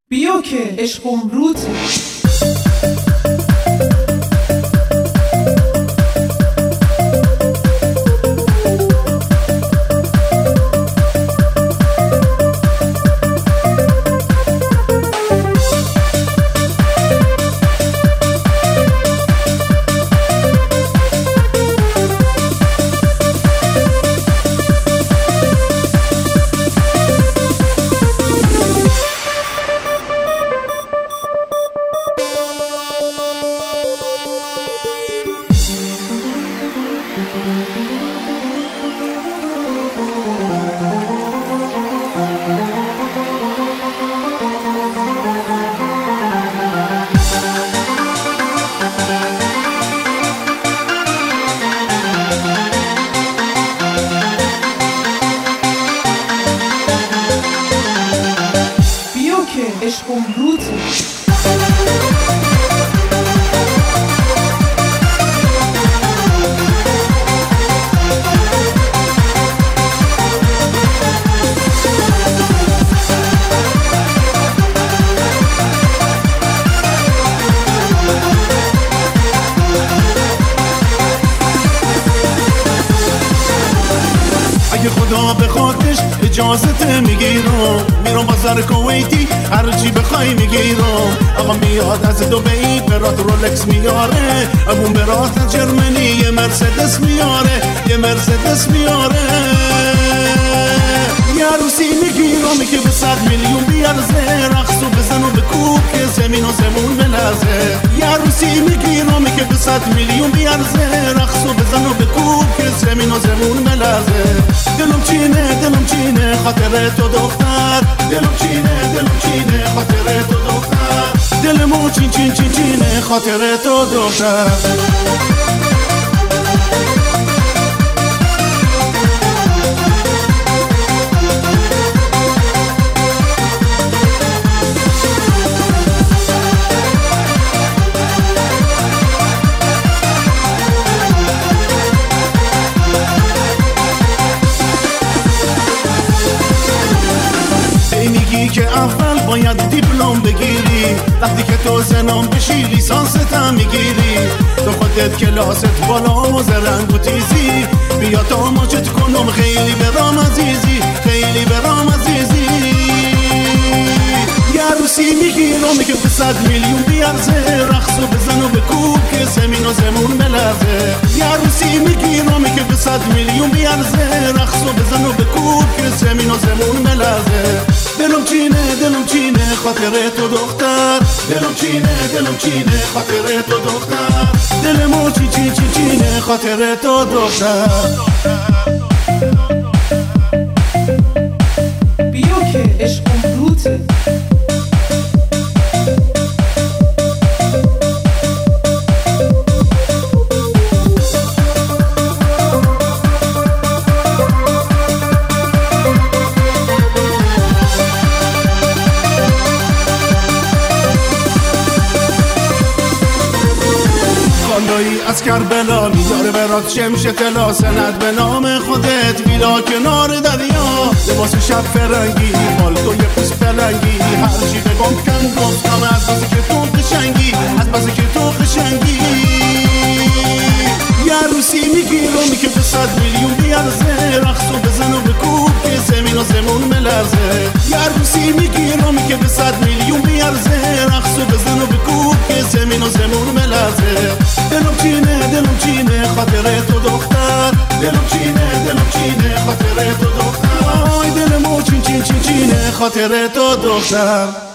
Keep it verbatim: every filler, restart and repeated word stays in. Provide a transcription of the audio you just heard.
بیا که عشقم روته. بیا که عشقم روته. اگه خدا بخوادش اجازت میگیرم، میرم بازار کویتی هر چی بخوای میگیرم. آقا میاد از دبی برات رولکس میاره، ابون برات از جرمنی یه مرسدس میاره، یه مرسدس میاره. یه عروسی میگیرم که به صد میلیون بیارزه، رقص و بزن و بکوب که زمین و زمون بلرزه. یه عروسی میگیرم که به صد میلیون بیارزه، رقص و بزن و بکوب که زمین و زمون بلرزه. دلم چینه دلم چینه خاطر تو دختر، دلم چینه دلم چینه خاطر تو دختر، دلمو چین چین چین چینه خاطر تو دختر. که اول باید دیپلم بگیری، وقتی که تو زنم بشی لیسانست هم میگیری. تو خودت کلاست بالا و زرنگ و تیزی، بیا تا ماچت کنم خیلی برام عزیزی، خیلی برام عزیزی. یه عروسی میگیرم که به صد میلیون بیارزه، رقص و بزن و بکوب که زمین و زمون بلرزه. یه عروسی میگیرم که به صد میلیون بیارزه، رقص و بزن و بکوب که زمین و زمون بلرزه. دلم چینه دلم چینه خاطر تو دختر، دلم چینه دلم چینه خاطر تو دختر، دلمو چی چی چی چینه خاطر تو دختر. بیا که عشقم روته. خاندایی از کربلا میذاره برات شمش طلا، سند به نام خودت ویلا کنار دریا. لباس شب فرنگی پالتو یه پوست پلنگی، هر چی بگم کم گفتم از بازی که تو قشنگی، از بازی که تو قشنگی. یه عروسی میگیرم که به صد میلیون بیارزه، رقص و بزن و بکوب که زمین و زمون بلرزه. یه عروسی میگیرم که به صد میلیون بیارزه، رقص و بزن و بکوب که زمین و زمون بلرزه. دلم چینه دلم چینه خاطر تو دختر، دلم چینه دلم چینه خاطر تو دختر، آی دلمو چین چین چین چینه خاطر تو دختر.